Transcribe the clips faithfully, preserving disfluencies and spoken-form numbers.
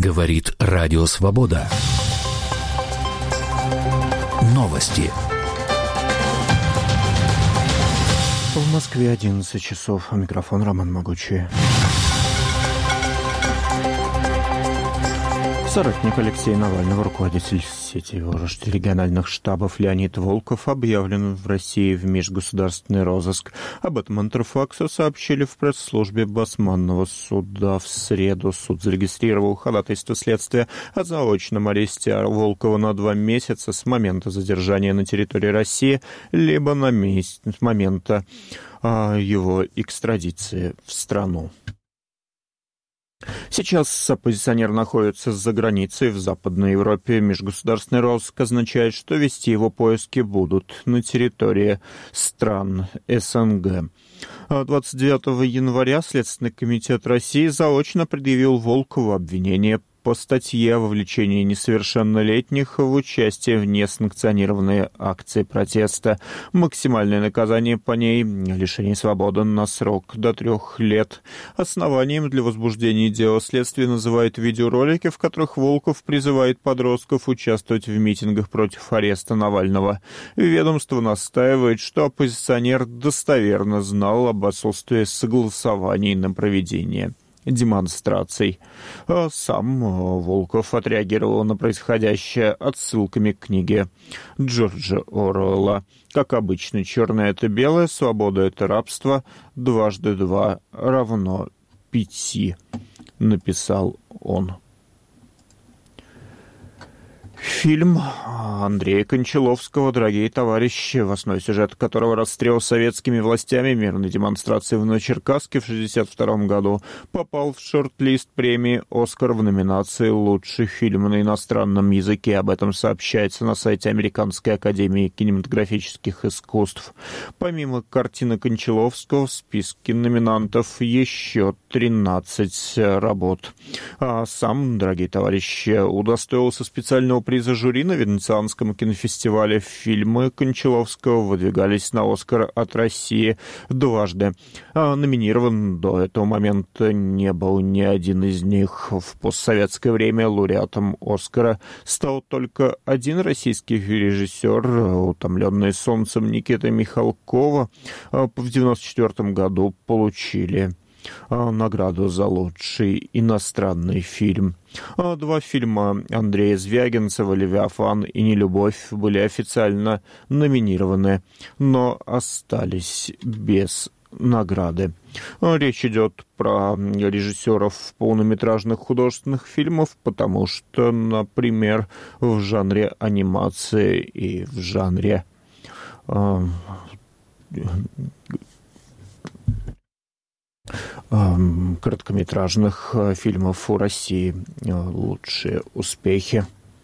Говорит Радио Свобода. Новости. В Москве одиннадцать часов. Микрофон Роман Могучий. Соратник Алексея Навального, руководитель сети региональных штабов Леонид Волков, объявлен в России в межгосударственный розыск. Об этом Интерфаксу сообщили в пресс-службе Басманного суда. В среду суд зарегистрировал ходатайство следствия о заочном аресте Волкова на два месяца с момента задержания на территории России, либо на месяц с момента а, его экстрадиции в страну. Сейчас оппозиционер находится за границей в Западной Европе. Межгосударственный розыск означает, что вести его поиски будут на территории стран СНГ. двадцать девятого января Следственный комитет России заочно предъявил Волкову обвинение по статье о вовлечении несовершеннолетних в участие в несанкционированные акции протеста. Максимальное наказание по ней — лишение свободы на срок до трех лет. Основанием для возбуждения дела следствие называет видеоролики, в которых Волков призывает подростков участвовать в митингах против ареста Навального. Ведомство настаивает, что оппозиционер достоверно знал об отсутствии согласований на проведение демонстраций. Сам Волков отреагировал на происходящее отсылками к книге Джорджа Оруэлла. Как обычно, черное — это белое, свобода — это рабство, дважды два равно пяти, написал он. Фильм Андрея Кончаловского «Дорогие товарищи», в основе сюжета которого расстрел советскими властями мирной демонстрации в Новочеркасске в шестьдесят втором году, попал в шорт-лист премии «Оскар» в номинации «Лучший фильм на иностранном языке». Об этом сообщается на сайте Американской академии кинематографических искусств. Помимо картины Кончаловского в списке номинантов еще тринадцать работ. А сам, дорогие товарищи, удостоился специального приза жюри на Венецианском кинофестивале. Фильмы Кончаловского выдвигались на «Оскар» от России дважды. А номинирован до этого момента не был ни один из них. В постсоветское время лауреатом «Оскара» стал только один российский режиссер, «Утомленные солнцем» Никита Михалкова. В девяносто четвёртом году получили награду за лучший иностранный фильм. Два фильма Андрея Звягинцева «Левиафан» и «Нелюбовь» были официально номинированы, но остались без награды. Речь идет про режиссеров полнометражных художественных фильмов, потому что, например, в жанре анимации и в жанре э, короткометражных фильмов у России лучшие успехи.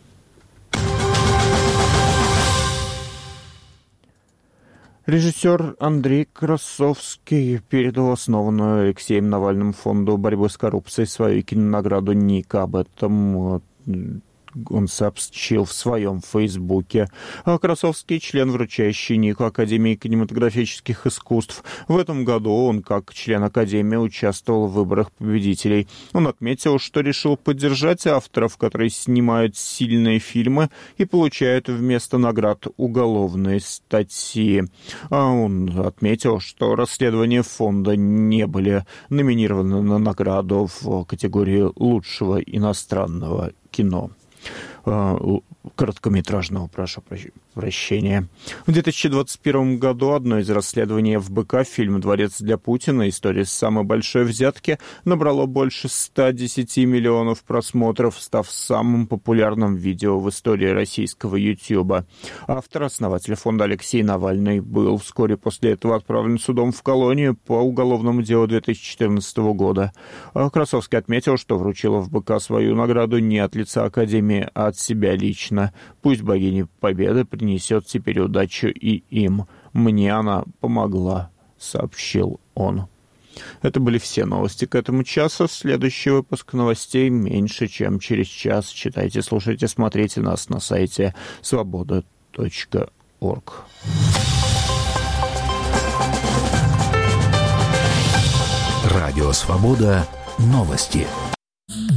Режиссер Андрей Красовский передал основанную Алексеем Навальным фонду борьбы с коррупцией свою кинонаграду «Ник». Об этом он сообщил в своем фейсбуке. Красовский — член, вручающий Нику Академии кинематографических искусств. В этом году он, как член Академии, участвовал в выборах победителей. Он отметил, что решил поддержать авторов, которые снимают сильные фильмы и получают вместо наград уголовные статьи. А он отметил, что расследования фонда не были номинированы на награду в категории лучшего иностранного кино. Короткометражного, прошу прощения. В две тысячи двадцать первом году одно из расследований эф бэ ка, фильм «Дворец для Путина. История самой большой взятки», набрало больше ста десяти миллионов просмотров, став самым популярным видео в истории российского Ютьюба. Автор, основатель фонда Алексей Навальный, был вскоре после этого отправлен судом в колонию по уголовному делу две тысячи четырнадцатого года. Красовский отметил, что вручил эф бэ ка свою награду не от лица Академии, а от себя лично. Пусть богиня Победы принесет теперь удачу и им. Мне она помогла, сообщил он. Это были все новости к этому часу. Следующий выпуск новостей меньше, чем через час. Читайте, слушайте, смотрите нас на сайте свобода точка орг. Радио Свобода. Новости.